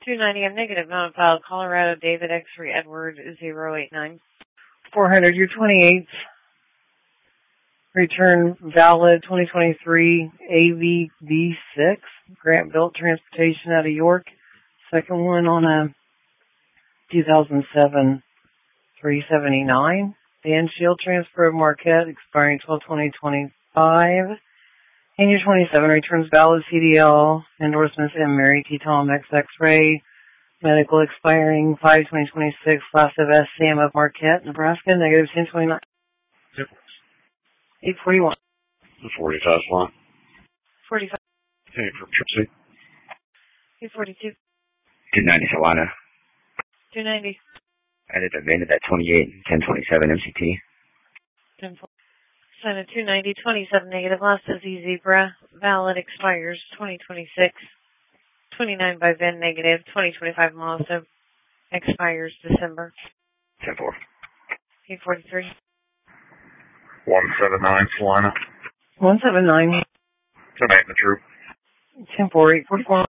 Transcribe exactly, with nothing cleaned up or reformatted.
two ninety, I'm negative, not filed. Colorado, David X-ray Edward zero eight nine. four hundred, your twenty-eighth. Return valid twenty twenty-three A V B six. Grant Built Transportation out of York. Second one on a two thousand seven three seventy-nine. Dan Shield Transfer of Marquette expiring twelve twenty twenty-five. And your twenty-seven returns valid C D L. Endorsements M. Mary T. Tom X X-ray. Medical expiring five twenty twenty-six. Class of S C M of Marquette, Nebraska. Negative ten twenty-nine. eight forty-one. forty Tesla. forty-five. Hey, for Tripsy. eight forty-two. two ninety Solana. two ninety. Added a VIN at that twenty-eight ten twenty-seven M C T. ten four. Sign a two ninety twenty-seven negative. Last is E Zebra. Valid expires twenty twenty-six. twenty-nine by VIN negative. twenty twenty-five Mazda. Expires December. ten four. eight forty-three. one seven nine Solana. one seven nine. ten eight in the troop. ten four, eight forty-four.